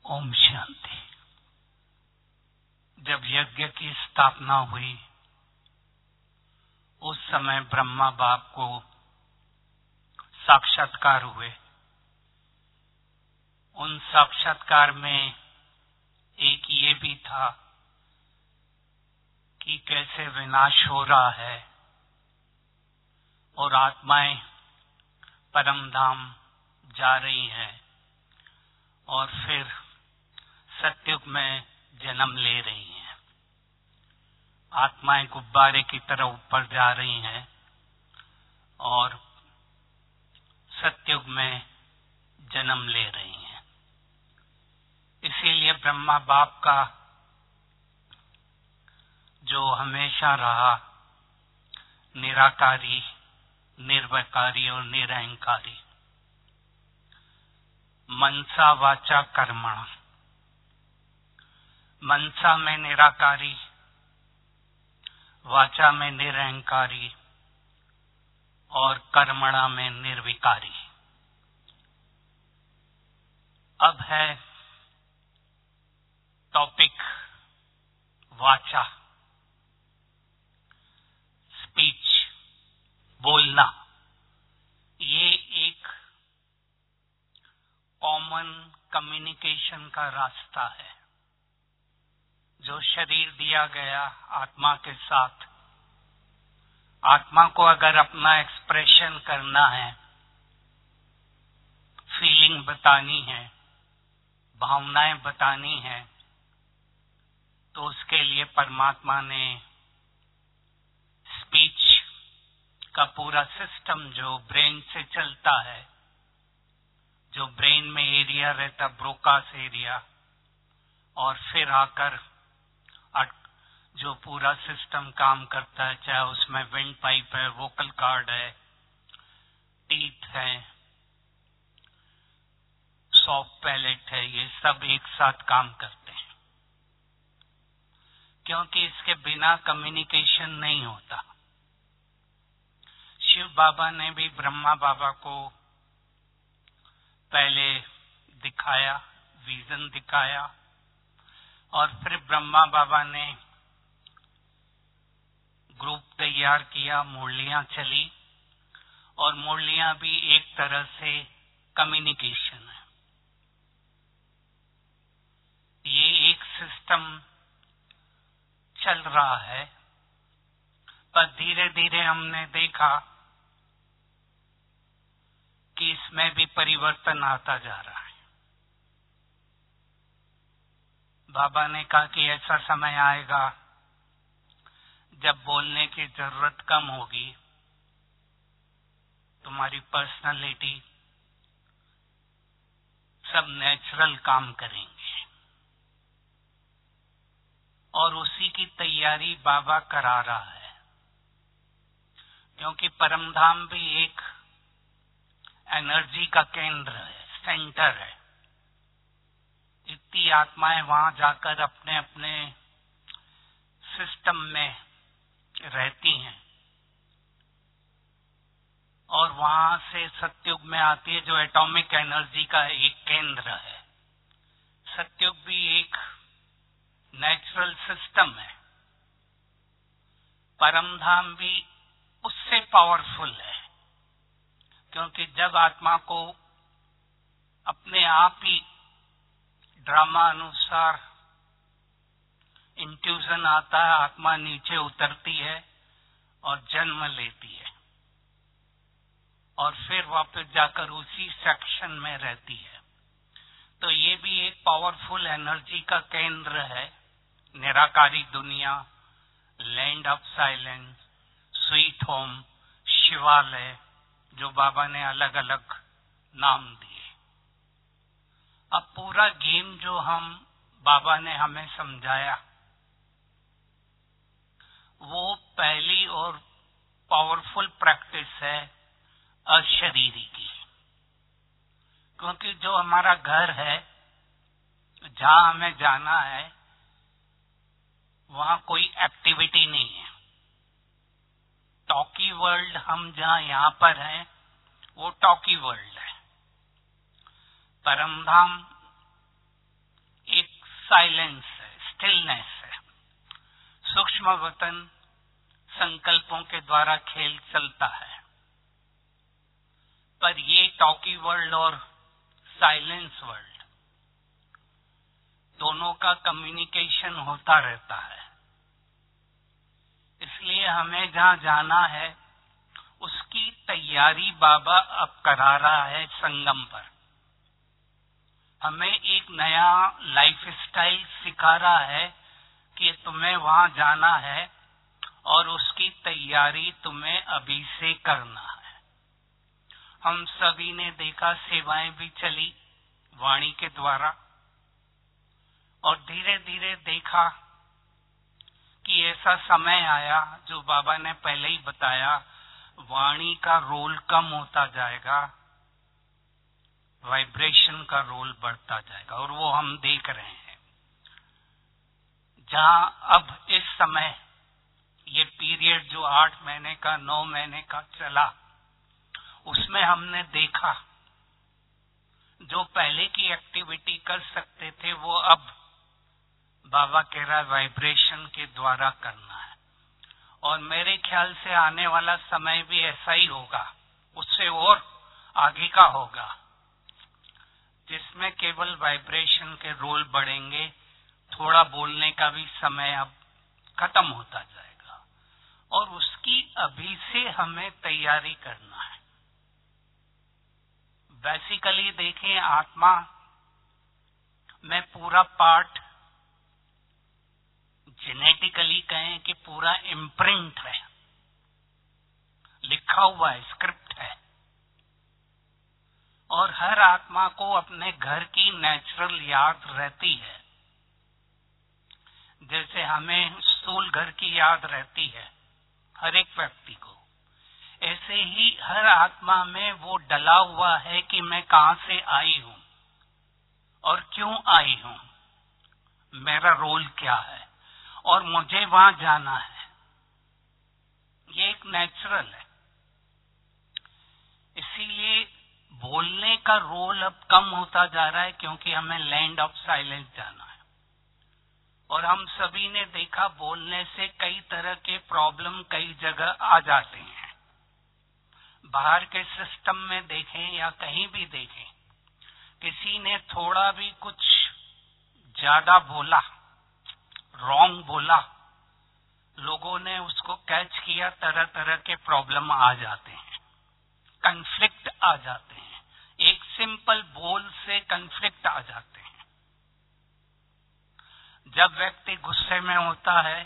ओम शांति। जब यज्ञ की स्थापना हुई उस समय ब्रह्मा बाप को साक्षात्कार हुए। उन साक्षात्कार में एक ये भी था कि कैसे विनाश हो रहा है और आत्माएं परम धाम जा रही हैं और फिर सत्युग में जन्म ले रही हैं। आत्माएं गुब्बारे की तरह ऊपर जा रही हैं और सत्युग में जन्म ले रही हैं। इसीलिए ब्रह्मा बाप का जो हमेशा रहा निराकारी, निर्विकारी और निरहंकारी, मनसा वाचा कर्मणा, मनसा में निराकारी, वाचा में निरहंकारी और कर्मणा में निर्विकारी। अब है टॉपिक वाचा, स्पीच, बोलना। ये एक कॉमन कम्युनिकेशन का रास्ता है जो शरीर दिया गया आत्मा के साथ। आत्मा को अगर अपना एक्सप्रेशन करना है, फीलिंग बतानी है, भावनाएं बतानी है, तो उसके लिए परमात्मा ने स्पीच का पूरा सिस्टम जो ब्रेन से चलता है, जो ब्रेन में एरिया रहता, ब्रोकास एरिया, और फिर आकर जो पूरा सिस्टम काम करता है, चाहे उसमें विंड पाइप है, वोकल कार्ड है, टीथ है, सॉफ्ट पैलेट है, ये सब एक साथ काम करते हैं क्योंकि इसके बिना कम्युनिकेशन नहीं होता। शिव बाबा ने भी ब्रह्मा बाबा को पहले दिखाया, विजन दिखाया, और फिर ब्रह्मा बाबा ने ग्रुप तैयार किया, मुरलियां चली, और मुरलियां भी एक तरह से कम्युनिकेशन है। ये एक सिस्टम चल रहा है, पर धीरे धीरे हमने देखा कि इसमें भी परिवर्तन आता जा रहा है। बाबा ने कहा कि ऐसा समय आएगा जब बोलने की जरूरत कम होगी, तुम्हारी पर्सनालिटी सब नेचुरल काम करेंगे। और उसी की तैयारी बाबा करा रहा है क्योंकि परमधाम भी एक एनर्जी का केंद्र है, सेंटर है। इतनी आत्माएं वहां जाकर अपने अपने सिस्टम में रहती हैं और वहां से सत्युग में आती है जो एटॉमिक एनर्जी का एक केंद्र है। सत्युग भी एक नेचुरल सिस्टम है, परमधाम भी उससे पावरफुल है क्योंकि जब आत्मा को अपने आप ही ड्रामा अनुसार इंट्यूजन आता है, आत्मा नीचे उतरती है और जन्म लेती है और फिर वापस जाकर उसी सेक्शन में रहती है। तो ये भी एक पावरफुल एनर्जी का केंद्र है। निराकारी दुनिया, land of silence, sweet home, Shivalaya, जो बाबा ने अलग अलग नाम दिए। अब पूरा गेम जो बाबा ने हमें समझाया, वो पहली और पावरफुल प्रैक्टिस है अशरीरी की, क्योंकि जो हमारा घर है, जहां हमें जाना है, वहां कोई एक्टिविटी नहीं है। टॉकी वर्ल्ड हम जहां यहां पर हैं, वो टॉकी वर्ल्ड है। परमधाम साइलेंस है, स्टिलनेस है। सूक्ष्म वतन संकल्पों के द्वारा खेल चलता है, पर ये टॉकी वर्ल्ड और साइलेंस वर्ल्ड दोनों का कम्युनिकेशन होता रहता है। इसलिए हमें जहां जाना है उसकी तैयारी बाबा अब करा रहा है संगम पर। हमें एक नया लाइफ स्टाइल सिखा रहा है कि तुम्हें वहां जाना है और उसकी तैयारी तुम्हें अभी से करना है। हम सभी ने देखा, सेवाएं भी चली वाणी के द्वारा, और धीरे धीरे देखा कि ऐसा समय आया जो बाबा ने पहले ही बताया, वाणी का रोल कम होता जाएगा, वाइब्रेशन का रोल बढ़ता जाएगा, और वो हम देख रहे हैं। जहां अब इस समय ये पीरियड जो 8 महीने का 9 महीने का चला, उसमें हमने देखा जो पहले की एक्टिविटी कर सकते थे वो अब बाबा कह रहा है वाइब्रेशन के द्वारा करना है। और मेरे ख्याल से आने वाला समय भी ऐसा ही होगा, उससे और आगे का होगा, जिसमें केवल वाइब्रेशन के रोल बढ़ेंगे। थोड़ा बोलने का भी समय अब खत्म होता जाएगा, और उसकी अभी से हमें तैयारी करना है। बेसिकली देखें, आत्मा में पूरा पार्ट, जेनेटिकली कहें कि पूरा इम्प्रिंट है, लिखा हुआ है, स्क्रिप्ट है। और हर आत्मा को अपने घर की नेचुरल याद रहती है, जैसे हमें स्थूल घर की याद रहती है हर एक व्यक्ति को। ऐसे ही हर आत्मा में वो डला हुआ है कि मैं कहां से आई हूं और क्यों आई हूं, मेरा रोल क्या है और मुझे वहां जाना है। ये एक नेचुरल है। इसीलिए बोलने का रोल अब कम होता जा रहा है, क्योंकि हमें लैंड ऑफ साइलेंस जाना है। और हम सभी ने देखा, बोलने से कई तरह के प्रॉब्लम कई जगह आ जाते हैं। बाहर के सिस्टम में देखें या कहीं भी देखें, किसी ने थोड़ा भी कुछ ज्यादा बोला, रॉन्ग बोला, लोगों ने उसको कैच किया, तरह तरह के प्रॉब्लम आ जाते हैं, कन्फ्लिक्ट आ जाते हैं। एक सिंपल बोल से कन्फ्लिक्ट आ जाते हैं। जब व्यक्ति गुस्से में होता है,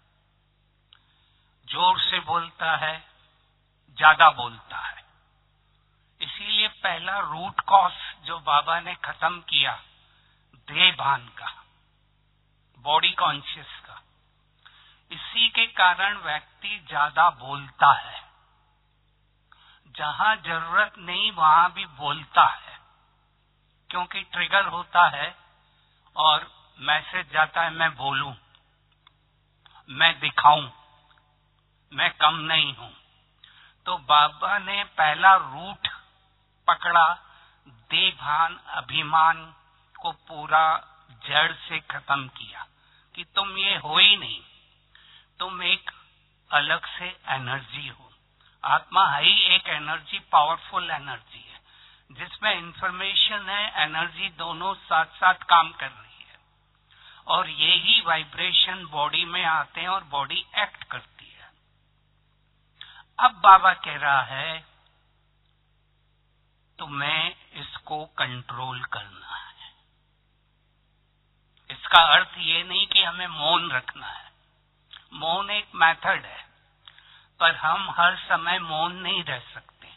जोर से बोलता है, ज्यादा बोलता है। इसीलिए पहला रूट कॉज जो बाबा ने खत्म किया, देह भान का, बॉडी कॉन्शियस का, इसी के कारण व्यक्ति ज्यादा बोलता है। जहां जरूरत नहीं वहां भी बोलता है, क्योंकि ट्रिगर होता है और मैसेज जाता है, मैं बोलूं, मैं दिखाऊं, मैं कम नहीं हूं। तो बाबा ने पहला रूट पकड़ा, देभान, अभिमान को पूरा जड़ से खत्म किया कि तुम ये हो ही नहीं, तुम एक अलग से एनर्जी हो। आत्मा है ही एक एनर्जी, पावरफुल एनर्जी है, जिसमें इंफॉर्मेशन है, एनर्जी, दोनों साथ साथ काम कर रही है। और यही वाइब्रेशन बॉडी में आते हैं और बॉडी एक्ट करती है। अब बाबा कह रहा है तुम्हें इसको कंट्रोल करना है। इसका अर्थ ये नहीं कि हमें मौन रखना है। मौन एक मेथड है, पर हम हर समय मौन नहीं रह सकते।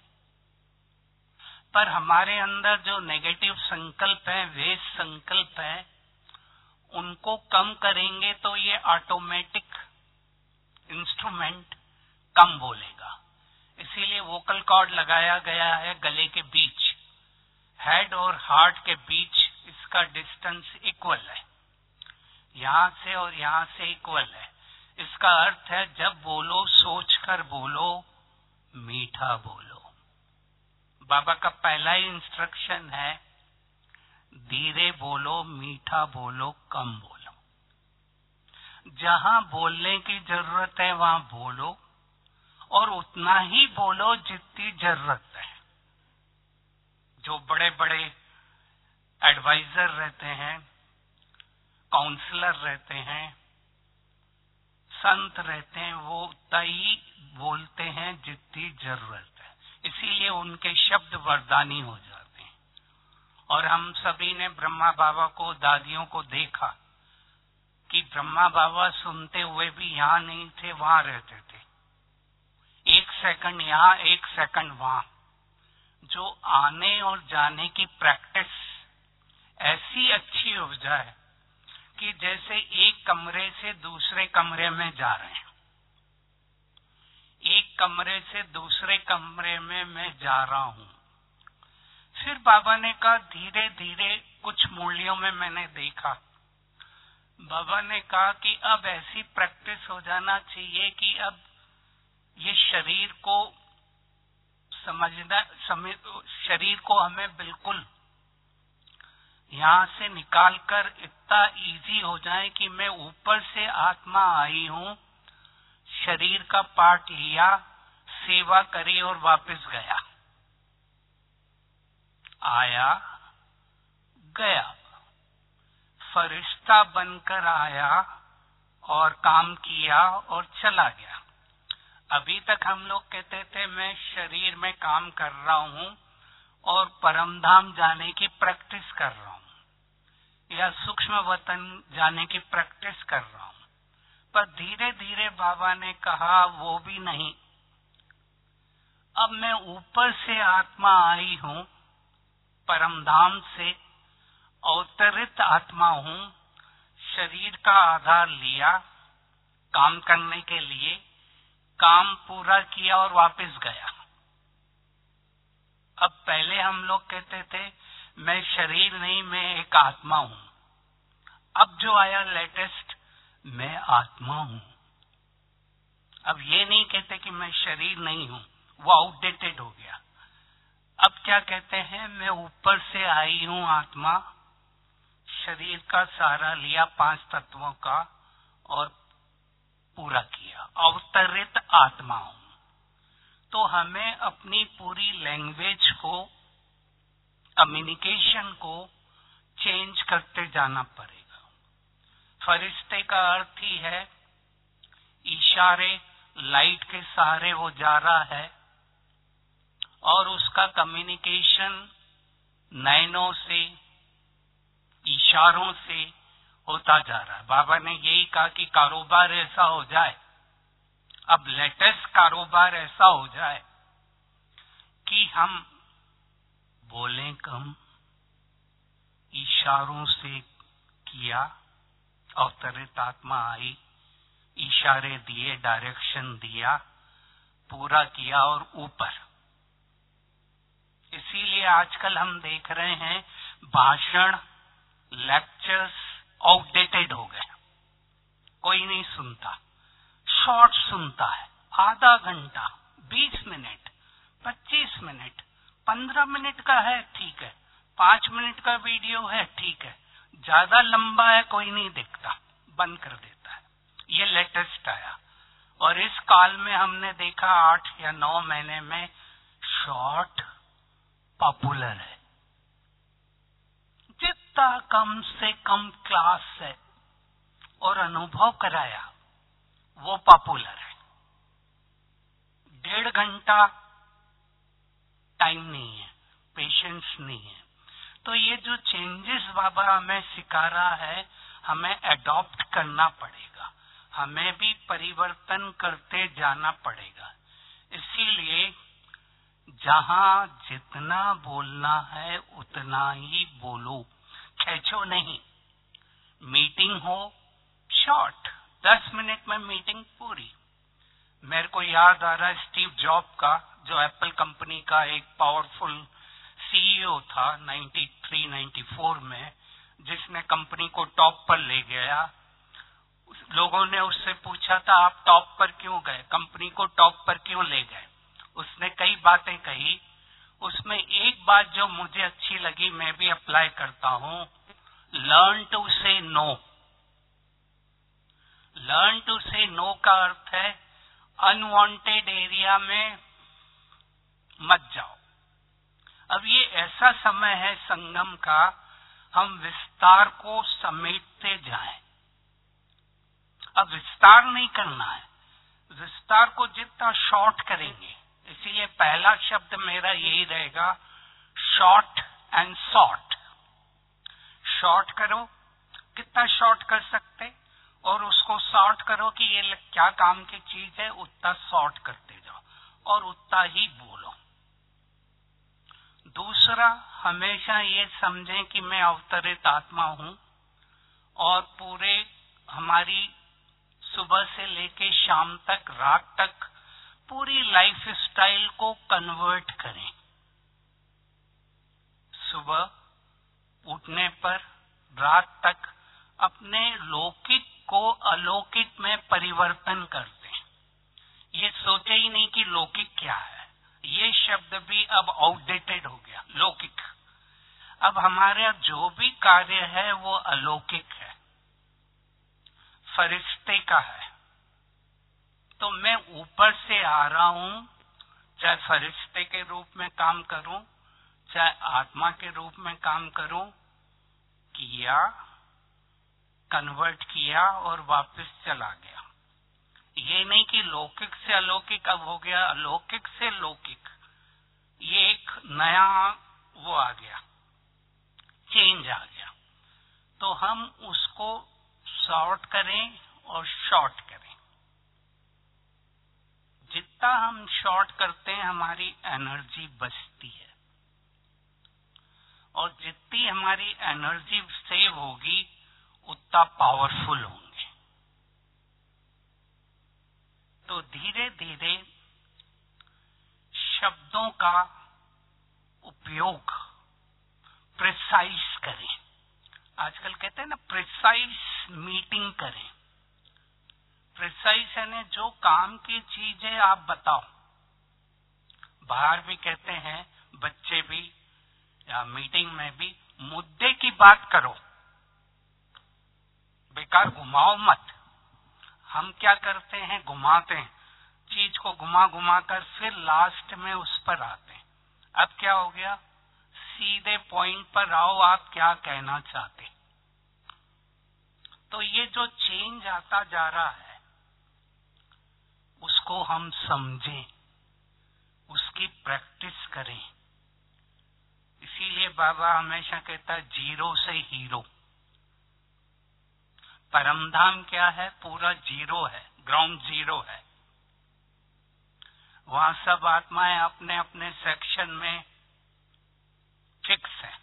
पर हमारे अंदर जो नेगेटिव संकल्प है, वेस्ट संकल्प है, उनको कम करेंगे तो ये ऑटोमेटिक इंस्ट्रूमेंट कम बोलेगा। इसीलिए वोकल कॉर्ड लगाया गया है गले के बीच, हेड और हार्ट के बीच इसका डिस्टेंस इक्वल है, यहां से और यहां से इक्वल है। इसका अर्थ है जब बोलो सोचकर बोलो, मीठा बोलो। बाबा का पहला ही इंस्ट्रक्शन है, धीरे बोलो, मीठा बोलो, कम बोलो। जहां बोलने की जरूरत है वहां बोलो, और उतना ही बोलो जितनी जरूरत है। जो बड़े बड़े एडवाइजर रहते हैं, काउंसलर रहते हैं, संत रहते हैं, वो उतना ही बोलते हैं जितनी जरूरत है। इसीलिए उनके शब्द वरदानी हो जाते हैं। और हम सभी ने ब्रह्मा बाबा को, दादियों को देखा कि ब्रह्मा बाबा सुनते हुए भी यहाँ नहीं थे, वहां रहते थे। 1 सेकंड यहाँ, 1 सेकंड वहां। जो आने और जाने की प्रैक्टिस ऐसी अच्छी हो जाए कि जैसे एक कमरे से दूसरे कमरे में जा रहे हैं। एक कमरे से दूसरे कमरे में मैं जा रहा हूं। फिर बाबा ने कहा, धीरे धीरे कुछ मूल्यों में मैंने देखा, बाबा ने कहा कि अब ऐसी प्रैक्टिस हो जाना चाहिए कि अब ये शरीर को शरीर को हमें बिल्कुल यहाँ से निकालकर इतना इजी हो जाए कि मैं ऊपर से आत्मा आई हूँ, शरीर का पार्ट लिया, सेवा करी और वापस गया। आया गया, फरिश्ता बनकर आया और काम किया और चला गया। अभी तक हम लोग कहते थे मैं शरीर में काम कर रहा हूँ और परमधाम जाने की प्रैक्टिस कर रहा हूँ या सूक्ष्म वतन जाने की प्रैक्टिस कर रहा हूँ। पर धीरे धीरे बाबा ने कहा वो भी नहीं, अब मैं ऊपर से आत्मा आई हूँ, परमधाम से अवतरित आत्मा हूँ, शरीर का आधार लिया काम करने के लिए, काम पूरा किया और वापस गया। अब पहले हम लोग कहते थे मैं शरीर नहीं, मैं एक आत्मा हूं। अब जो आया लेटेस्ट, मैं आत्मा हूं। अब ये नहीं कहते कि मैं शरीर नहीं हूं, वो आउटडेटेड हो गया। अब क्या कहते हैं, मैं ऊपर से आई हूं आत्मा, शरीर का सहारा लिया 5 तत्वों का और पूरा किया, अवतरित आत्मा हूं। तो हमें अपनी पूरी लैंग्वेज को, कम्युनिकेशन को चेंज करते जाना पड़ेगा। फरिश्ते का अर्थ ही है इशारे, लाइट के सहारे वो जा रहा है और उसका कम्युनिकेशन नयनों से, इशारों से होता जा रहा है। बाबा ने यही कहा कि कारोबार ऐसा हो जाए, अब लेटेस्ट कारोबार ऐसा हो जाए कि हम बोलें कम, इशारों से किया, अवतरित आत्मा आई, इशारे दिए, डायरेक्शन दिया, पूरा किया और ऊपर। इसीलिए आजकल हम देख रहे हैं भाषण, लेक्चर्स आउटडेटेड हो गए, कोई नहीं सुनता, शॉर्ट सुनता है, आधा घंटा, 20 मिनट, 25 मिनट, 15 मिनट का है ठीक है, 5 मिनट का वीडियो है ठीक है, ज्यादा लंबा है कोई नहीं देखता, बंद कर देता है। ये लेटेस्ट आया और इस काल में हमने देखा 8 या 9 महीने में शॉर्ट पॉपुलर है। जितना कम से कम क्लास है और अनुभव कराया वो पॉपुलर है। 1.5 घंटा टाइम नहीं है, पेशेंस नहीं है। तो ये जो चेंजेस बाबा हमें सिखा रहा है, हमें अडॉप्ट करना पड़ेगा, हमें भी परिवर्तन करते जाना पड़ेगा। इसीलिए जहां जितना बोलना है उतना ही बोलो, खींचो नहीं। मीटिंग हो शॉर्ट, 10 मिनट में मीटिंग पूरी। मेरे को याद आ रहा है स्टीव जॉब का, जो एप्पल कंपनी का एक पावरफुल सीईओ था 93-94 में, जिसने कंपनी को टॉप पर ले गया। लोगों ने उससे पूछा था आप टॉप पर क्यों गए, कंपनी को टॉप पर क्यों ले गए? उसने कई बातें कही। उसमें एक बात जो मुझे अच्छी लगी, मैं भी अप्लाई करता हूं, learn to say no. Learn to say no का अर्थ है अनवांटेड एरिया में मत जाओ। अब ये ऐसा समय है संगम का, हम विस्तार को समेटते जाएं। अब विस्तार नहीं करना है, विस्तार को जितना शॉर्ट करेंगे, इसीलिए पहला शब्द मेरा यही रहेगा, शॉर्ट एंड सॉर्ट। शॉर्ट करो, कितना शॉर्ट कर सकते, और उसको सॉर्ट करो कि ये क्या काम की चीज है, उतना सॉर्ट करते जाओ और उतना ही बोलो। दूसरा, हमेशा ये समझें कि मैं अवतरित आत्मा हूं और पूरे हमारी सुबह से लेके शाम तक, रात तक पूरी लाइफ स्टाइल को कन्वर्ट करें। सुबह उठने पर रात तक अपने लौकिक को अलौकिक में परिवर्तन कर दें। ये सोचे ही नहीं कि लौकिक क्या है, ये शब्द भी अब आउटडेटेड हो गया, लौकिक। अब हमारा जो भी कार्य है वो अलौकिक है, फरिश्ते का है। तो मैं ऊपर से आ रहा हूं, चाहे फरिश्ते के रूप में काम करूं, चाहे आत्मा के रूप में काम करूं, किया, कन्वर्ट किया और वापस चला गया। ये नहीं कि लौकिक से अलौकिक अब हो गया, अलौकिक से लौकिक, ये एक नया वो आ गया, चेंज आ गया। तो हम उसको सॉर्ट करें और शॉर्ट करें। जितना हम शॉर्ट करते हैं हमारी एनर्जी बचती है, और जितनी हमारी एनर्जी सेव होगी उतना पावरफुल होंगे। तो धीरे धीरे शब्दों का उपयोग प्रिसाइज करें। आजकल कहते हैं ना, प्रिसाइज मीटिंग करें। प्रिसाइज यानी जो काम की चीज है आप बताओ। बाहर भी कहते हैं, बच्चे भी, या मीटिंग में भी, मुद्दे की बात करो, बेकार घुमाओ मत। हम क्या करते हैं, घुमाते हैं चीज को, घुमा घुमा कर फिर लास्ट में उस पर आते हैं। अब क्या हो गया, सीधे पॉइंट पर आओ, आप क्या कहना चाहते। तो ये जो चेंज आता जा रहा है उसको हम समझें, उसकी प्रैक्टिस करें। इसीलिए बाबा हमेशा कहता है, जीरो से हीरो। परमधाम क्या है, पूरा जीरो है, ग्राउंड जीरो है। वहां सब आत्माएं अपने अपने सेक्शन में फिक्स है।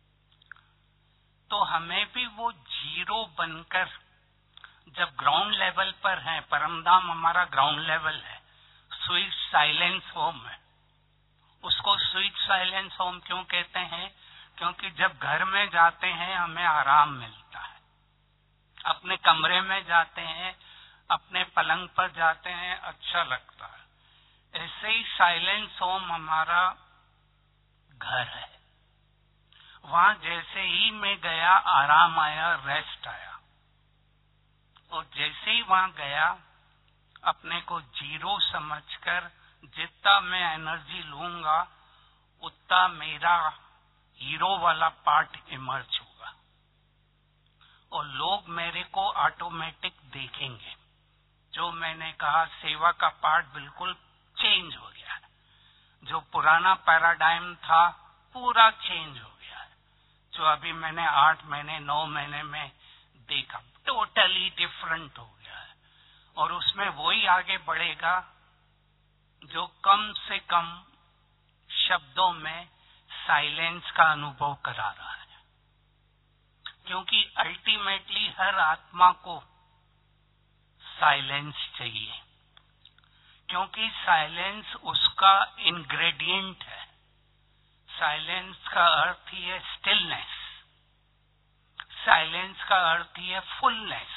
तो हमें भी वो जीरो बनकर, जब ग्राउंड लेवल पर है, परमधाम हमारा ग्राउंड लेवल है, स्वीट साइलेंस होम है। उसको स्वीट साइलेंस होम क्यों कहते हैं, क्योंकि जब घर में जाते हैं हमें आराम मिलता है, अपने कमरे में जाते हैं, अपने पलंग पर जाते हैं, अच्छा लगता है। ऐसे ही साइलेंस होम हमारा घर है। वहां जैसे ही मैं गया आराम आया, रेस्ट आया, और जैसे ही वहां गया अपने को जीरो समझकर जितना मैं एनर्जी लूंगा उतना मेरा हीरो वाला पार्ट इमर्ज होगा, और लोग मेरे को ऑटोमेटिक देखेंगे। जो मैंने कहा, सेवा का पार्ट बिल्कुल चेंज हो गया है। जो पुराना पैराडाइम था पूरा चेंज हो गया है। जो अभी मैंने 8 महीने 9 महीने में देखा, टोटली डिफरेंट हो गया है। और उसमें वही आगे बढ़ेगा जो कम से कम शब्दों में साइलेंस का अनुभव करा रहा है। क्योंकि अल्टीमेटली हर आत्मा को साइलेंस चाहिए, क्योंकि साइलेंस उसका इंग्रेडिएंट है। साइलेंस का अर्थ ही है स्टिलनेस, साइलेंस का अर्थ ही है फुलनेस।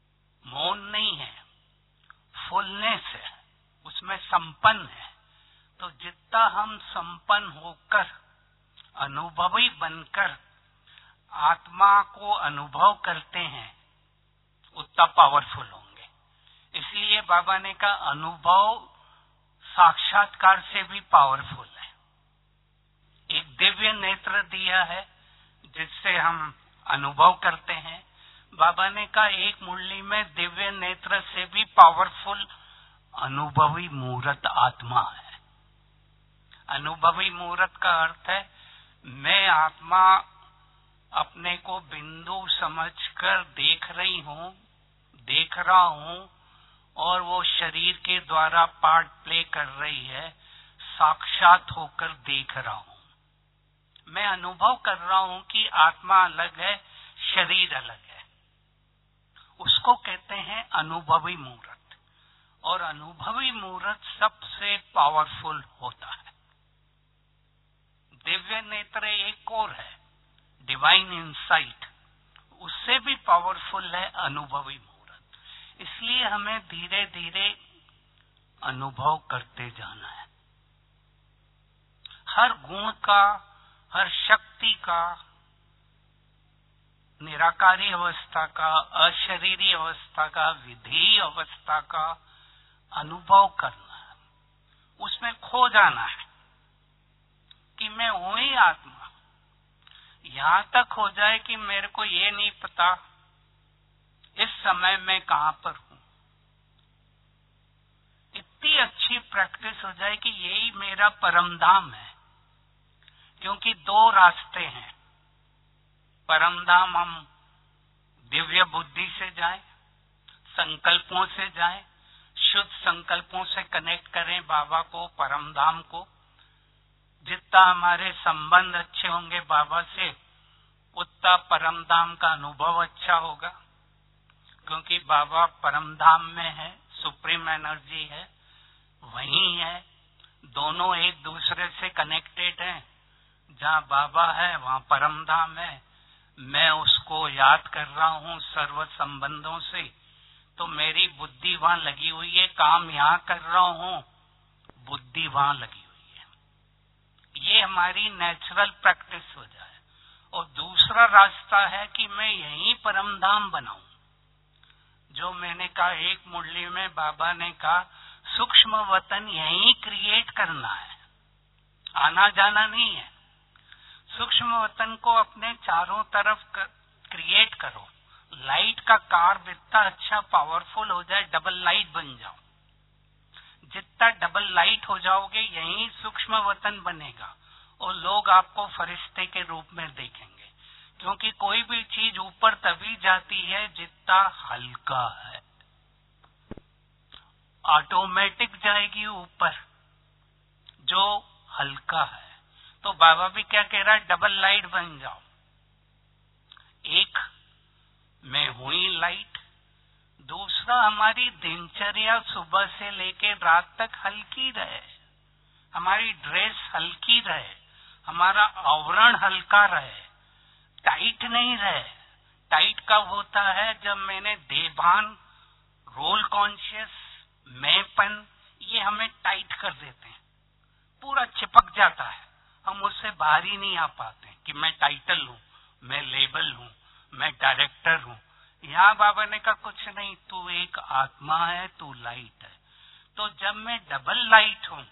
मौन नहीं है, फुलनेस है, उसमें संपन्न है। तो जितना हम संपन्न होकर अनुभवी बनकर आत्मा को अनुभव करते हैं उतना पावरफुल होंगे। इसलिए बाबा ने कहा अनुभव साक्षात्कार से भी पावरफुल है। एक दिव्य नेत्र दिया है जिससे हम अनुभव करते हैं। बाबा ने कहा एक मुरली में दिव्य नेत्र से भी पावरफुल अनुभवी मूर्त आत्मा है। अनुभवी मूर्त का अर्थ है मैं आत्मा अपने को बिंदु समझकर देख रहा हूँ और वो शरीर के द्वारा पार्ट प्ले कर रही है, साक्षात होकर देख रहा हूँ। मैं अनुभव कर रहा हूँ कि आत्मा अलग है, शरीर अलग है। उसको कहते हैं अनुभवी मूर्त। और अनुभवी मूर्त सबसे पावरफुल होता है। दिव्य नेत्र एक और है, डिवाइन इंसाइट, उससे भी पावरफुल है अनुभवी मूर्त। इसलिए हमें धीरे धीरे अनुभव करते जाना है। हर गुण का, हर शक्ति का, निराकारी अवस्था का, अशरीरी अवस्था का, विधेयी अवस्था का अनुभव करना है। उसमें खो जाना है कि मैं हूं ही आत्मा। यहां तक हो जाए कि मेरे को ये नहीं पता इस समय मैं कहां पर हूं। इतनी अच्छी प्रैक्टिस हो जाए कि यही मेरा परम धाम है। क्योंकि दो रास्ते हैं। परम धाम हम दिव्य बुद्धि से जाएं, संकल्पों से जाएं, शुद्ध संकल्पों से कनेक्ट करें बाबा को, परम धाम को। जितना हमारे संबंध अच्छे होंगे बाबा से उतना परम धाम का अनुभव अच्छा होगा। क्योंकि बाबा परम धाम में है, सुप्रीम एनर्जी है, वही है। दोनों एक दूसरे से कनेक्टेड हैं। जहाँ बाबा है वहाँ परम धाम है। मैं उसको याद कर रहा हूँ सर्व संबंधों से, तो मेरी बुद्धि वहाँ लगी हुई है। काम यहाँ कर रहा हूँ, बुद्धि वहाँ लगी हुई है। ये हमारी नेचुरल प्रैक्टिस हो जाए। और दूसरा रास्ता है कि मैं यहीं परम धाम बनाऊं। जो मैंने कहा एक मुरली में बाबा ने कहा सूक्ष्म वतन यहीं क्रिएट करना है, आना जाना नहीं है। सूक्ष्म वतन को अपने चारों तरफ क्रिएट करो। लाइट का कार्ब इतना अच्छा पावरफुल हो जाए, डबल लाइट बन जाओ। जितना डबल लाइट हो जाओगे यहीं सूक्ष्म वतन बनेगा और लोग आपको फरिश्ते के रूप में देखेंगे। क्योंकि कोई भी चीज ऊपर तभी जाती है जितना हल्का है। ऑटोमेटिक जाएगी ऊपर जो हल्का है। तो बाबा भी क्या कह रहा है, डबल लाइट बन जाओ। एक मैं हुई लाइट, दूसरा हमारी दिनचर्या सुबह से लेकर रात तक हल्की रहे, हमारी ड्रेस हल्की रहे, हमारा आवरण हल्का रहे, टाइट नहीं रहे। टाइट कब होता है, जब मैंने देहभान, रोल कॉन्शियस, मैंपन, ये हमें टाइट कर देते हैं, पूरा चिपक जाता है। हम उससे बाहर ही नहीं आ पाते कि मैं टाइटल हूं, मैं लेबल हूं, मैं डायरेक्टर हूं। यहाँ बाबा ने कहा कुछ नहीं, तू एक आत्मा है, तू लाइट है। तो जब मैं डबल लाइट हूं,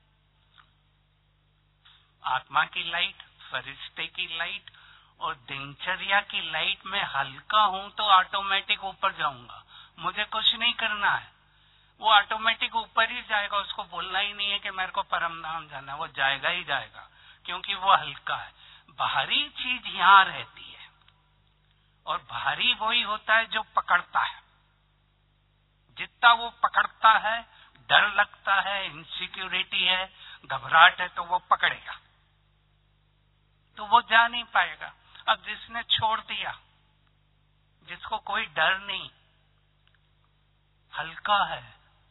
आत्मा की लाइट, फरिश्ते की लाइट और दिनचर्या की लाइट में हल्का हूं, तो ऑटोमेटिक ऊपर जाऊंगा। मुझे कुछ नहीं करना है, वो ऑटोमेटिक ऊपर ही जाएगा। उसको बोलना ही नहीं है कि मेरे को परम धाम जाना, वो जाएगा ही जाएगा क्योंकि वो हल्का है। बाहरी चीज यहाँ रहती है और बाहरी वही होता है जो पकड़ता है। जितना वो पकड़ता है, डर लगता है, इनसिक्योरिटी है, घबराहट है, तो वो पकड़ेगा, तो वो जा नहीं पाएगा। अब जिसने छोड़ दिया, जिसको कोई डर नहीं, हल्का है,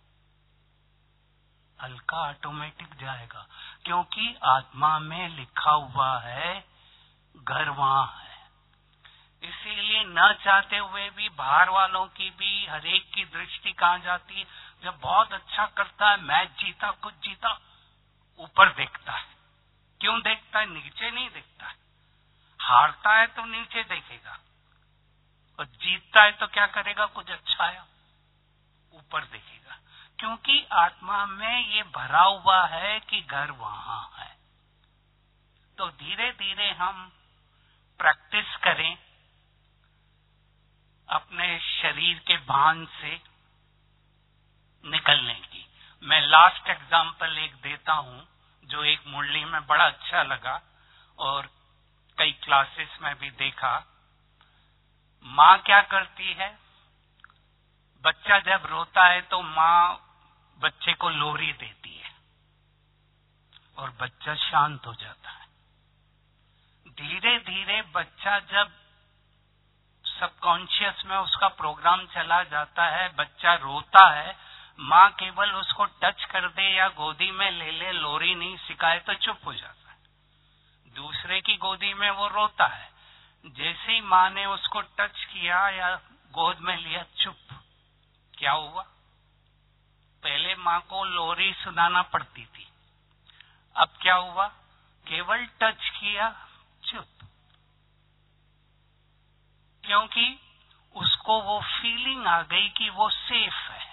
हल्का ऑटोमेटिक जाएगा। क्योंकि आत्मा में लिखा हुआ है घर वहां है। इसीलिए न चाहते हुए भी बाहर वालों की भी हर एक की दृष्टि कहाँ जाती है। जब बहुत अच्छा करता है, मैच जीता, कुछ जीता, ऊपर देखता है। क्यों देखता है? नीचे नहीं देखता है। हारता है तो नीचे देखेगा, और जीतता है तो क्या करेगा? कुछ अच्छा आया, ऊपर देखेगा। क्योंकि आत्मा में ये भरा हुआ है कि घर वहां है। तो धीरे धीरे हम प्रैक्टिस करें अपने शरीर के भान से निकलने की। मैं लास्ट एग्जाम्पल एक देता हूं, जो एक मुरली में बड़ा अच्छा लगा और कई क्लासेस में भी देखा। माँ क्या करती है? बच्चा जब रोता है तो माँ बच्चे को लोरी देती है और बच्चा शांत हो जाता है। धीरे धीरे बच्चा जब सबकॉन्शियस में उसका प्रोग्राम चला जाता है, बच्चा रोता है, माँ केवल उसको टच कर दे या गोदी में ले ले, लोरी नहीं सिखाए तो चुप हो जाता है। दूसरे की गोदी में वो रोता है, जैसे ही माँ ने उसको टच किया या गोद में लिया, चुप। क्या हुआ? पहले माँ को लोरी सुनाना पड़ती थी, अब क्या हुआ? केवल टच किया, चुप। क्योंकि उसको वो फीलिंग आ गई कि वो सेफ है,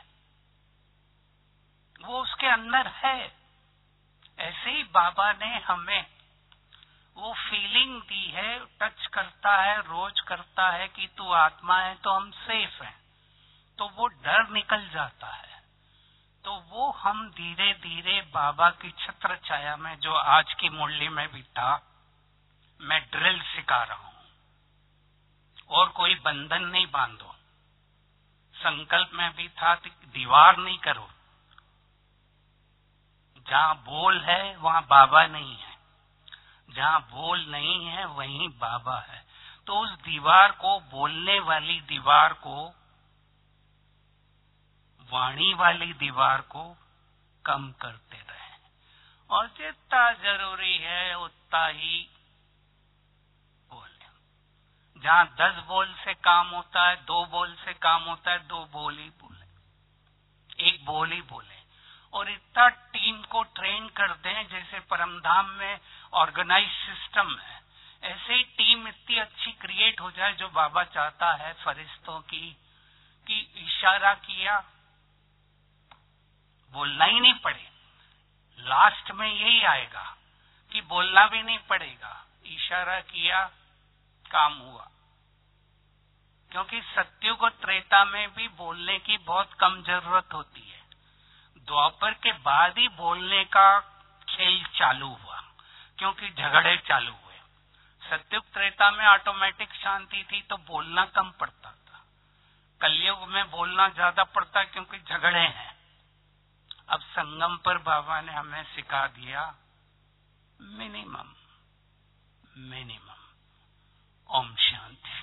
वो उसके अंदर है। ऐसे ही बाबा ने हमें वो फीलिंग दी है, टच करता है, रोज करता है कि तू आत्मा है तो हम सेफ हैं, तो वो डर निकल जाता है। तो वो हम धीरे धीरे बाबा की छत्र छाया में, जो आज की मुरली में भी था, मैं ड्रिल सिखा रहा हूं। और कोई बंधन नहीं बांधो। संकल्प में भी था कि दीवार नहीं करो, जहां बोल है वहां बाबा नहीं है, जहां बोल नहीं है वहीं बाबा है। तो उस दीवार को, बोलने वाली दीवार को, वाणी वाली दीवार को कम करते रहे, और जितना जरूरी है उतना ही बोले। जहां 10 बोल से काम होता है, 2 बोल से काम होता है, 2 बोल ही बोले, 1 बोल ही बोले। और इतना टीम को ट्रेन कर दें, जैसे परमधाम में ऑर्गेनाइज सिस्टम है, ऐसे ही टीम इतनी अच्छी क्रिएट हो जाए, जो बाबा चाहता है फरिश्तों की, कि इशारा किया, बोलना ही नहीं पड़े। लास्ट में यही आएगा कि बोलना भी नहीं पड़ेगा, इशारा किया, काम हुआ। क्योंकि सत्युग और त्रेता में भी बोलने की बहुत कम जरूरत होती है। द्वापर के बाद ही बोलने का खेल चालू हुआ, क्योंकि झगड़े चालू हुए। सत्युग त्रेता में ऑटोमेटिक शांति थी, तो बोलना कम पड़ता था। कलयुग में बोलना ज्यादा पड़ता, क्योंकि झगड़े हैं। अब संगम पर बाबा ने हमें सिखा दिया मिनिमम। ओम शांति।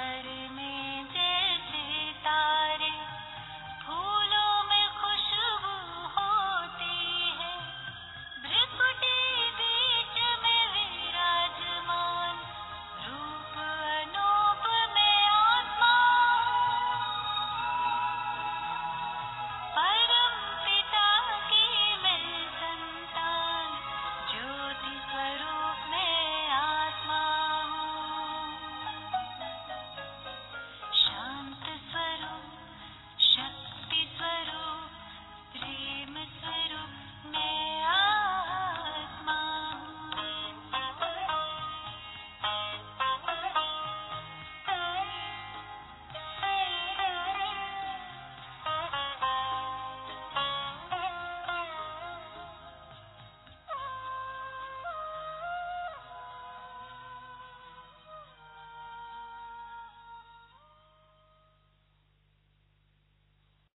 घर में